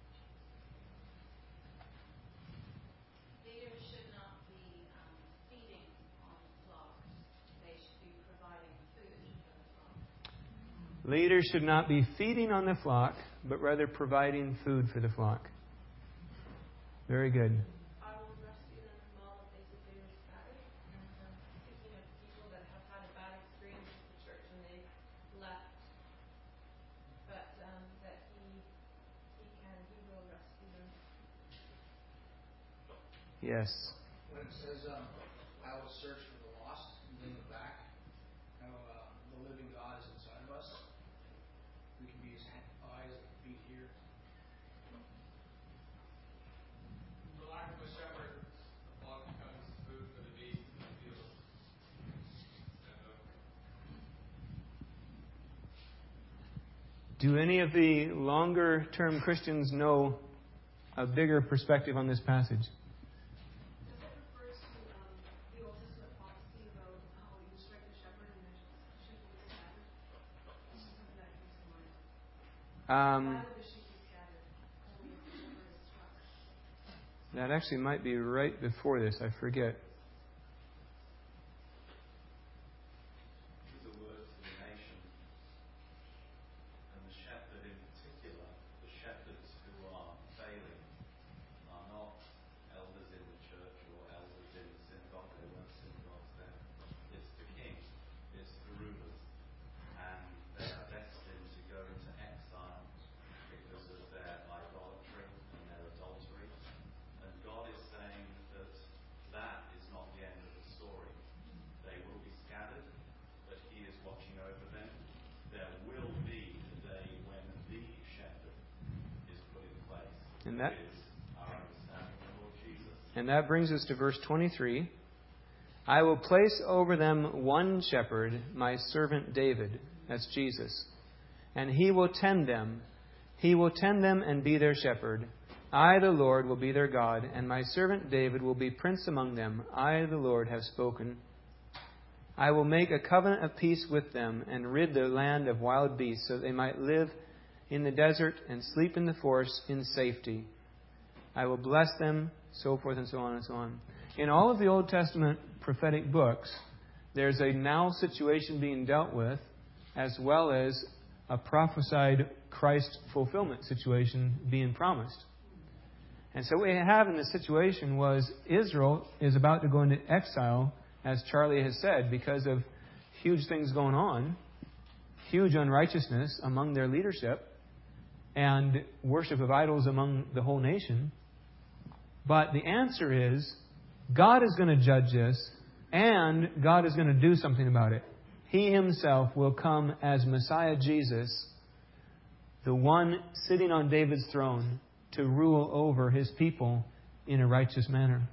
Leaders should not be feeding on flocks. They should be providing food for the flock. Leaders should not be feeding on the flock, but rather providing food for the flock. Very good. I will rescue them from all the places they were scattered. Thinking of people that have had a bad experience with the church and they left. But that he will rescue them. Yes. When it says, I will search for the lost and bring them back, how the living God is inside of us. We can be His eyes and feet here. For lack of a shepherd, the flock becomes food for the beasts in the field. Do any of the longer term Christians know a bigger perspective on this passage? Does it refer to the Old Testament prophecy about how you strike the shepherd and the sheep will be scattered? This is something that comes to mind. Why would the sheep be scattered? Only if the shepherd is struck. That actually might be right before this. I forget. These are words to the nation. And the shepherd in particular, the shepherds who are failing, are not elders in the church or elders in the synagogue. They weren't synagogues then. It's the king. It's the rulers. And they are destined to go into exile because of their idolatry and their adultery. And God is saying that that is not the end of the story. They will be scattered, but He is watching over them. There will be a day when the shepherd is put in place. And that is our understanding of the Lord Jesus. And that brings us to verse 23. I will place over them one shepherd, my servant David. That's Jesus. And he will tend them. He will tend them and be their shepherd. I, the Lord, will be their God, and my servant David will be prince among them. I, the Lord, have spoken. I will make a covenant of peace with them and rid the land of wild beasts so that they might live in the desert and sleep in the forest in safety. I will bless them, so forth and so on and so on. In all of the Old Testament prophetic books, there's a now situation being dealt with as well as a prophesied Christ fulfillment situation being promised. And so what we have in this situation was Israel is about to go into exile, as Charlie has said, because of huge things going on, huge unrighteousness among their leadership, and worship of idols among the whole nation. But the answer is, God is going to judge this, and God is going to do something about it. He Himself will come as Messiah Jesus, the one sitting on David's throne, to rule over His people in a righteous manner.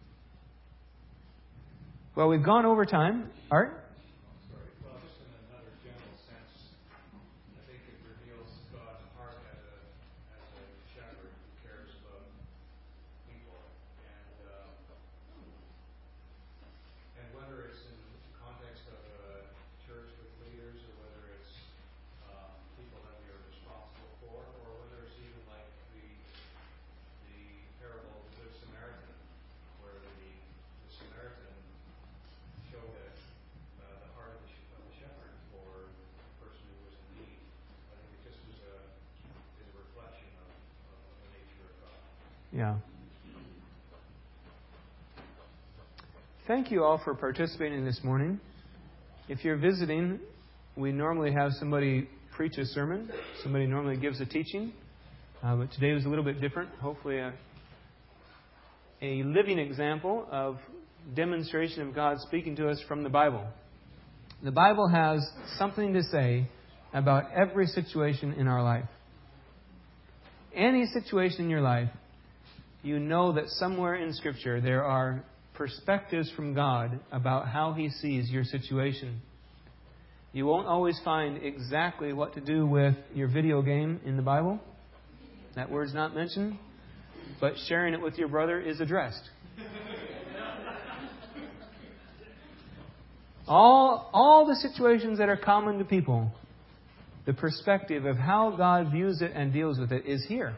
Well, we've gone over time. Art? Well, just in another general sense, I think it reveals God's heart as a shepherd who cares about people. And whether it's in the context of a church with leaders or whether it's people that we are responsible for, or whether it's even like the parable of the Good Samaritan, where the Samaritan showed a Yeah. Thank you all for participating this morning. If you're visiting, we normally have somebody preach a sermon. Somebody normally gives a teaching. But today was a little bit different. Hopefully a living example of demonstration of God speaking to us from the Bible. The Bible has something to say about every situation in our life. Any situation in your life, you know that somewhere in Scripture there are perspectives from God about how He sees your situation. You won't always find exactly what to do with your video game in the Bible. That word's not mentioned. But sharing it with your brother is addressed. All the situations that are common to people, the perspective of how God views it and deals with it is here.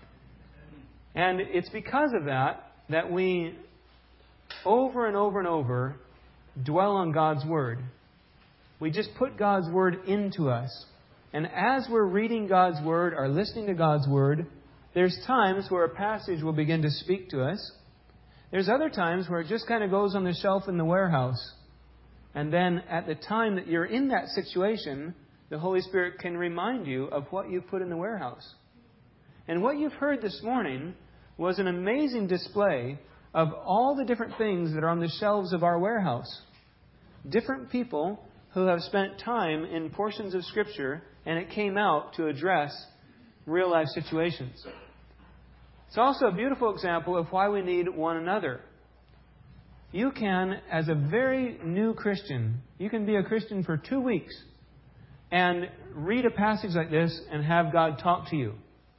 And it's because of that we over and over and over dwell on God's Word. We just put God's Word into us. And as we're reading God's Word or listening to God's Word, there's times where a passage will begin to speak to us. There's other times where it just kind of goes on the shelf in the warehouse. And then at the time that you're in that situation, the Holy Spirit can remind you of what you've put in the warehouse. And what you've heard this morning was an amazing display of all the different things that are on the shelves of our warehouse. Different people who have spent time in portions of Scripture, and it came out to address real-life situations. It's also a beautiful example of why we need one another. You can, as a very new Christian, you can be a Christian for 2 weeks and read a passage like this and have God talk to you.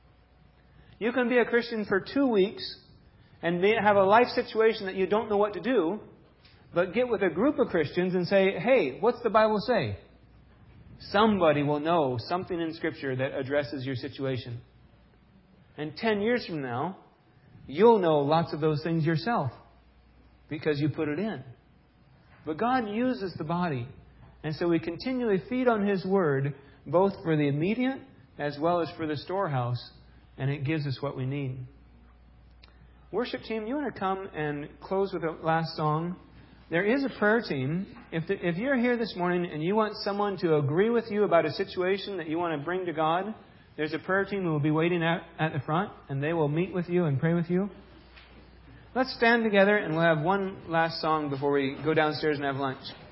You can be a Christian for 2 weeks and have a life situation that you don't know what to do, but get with a group of Christians and say, hey, what's the Bible say? Somebody will know something in Scripture that addresses your situation. And 10 years from now, you'll know lots of those things yourself because you put it in. But God uses the body. And so we continually feed on His Word, both for the immediate as well as for the storehouse. And it gives us what we need. Worship team, you want to come and close with a last song? There is a prayer team. If you're here this morning and you want someone to agree with you about a situation that you want to bring to God, there's a prayer team who will be waiting at the front, and they will meet with you and pray with you. Let's stand together, and we'll have one last song before we go downstairs and have lunch.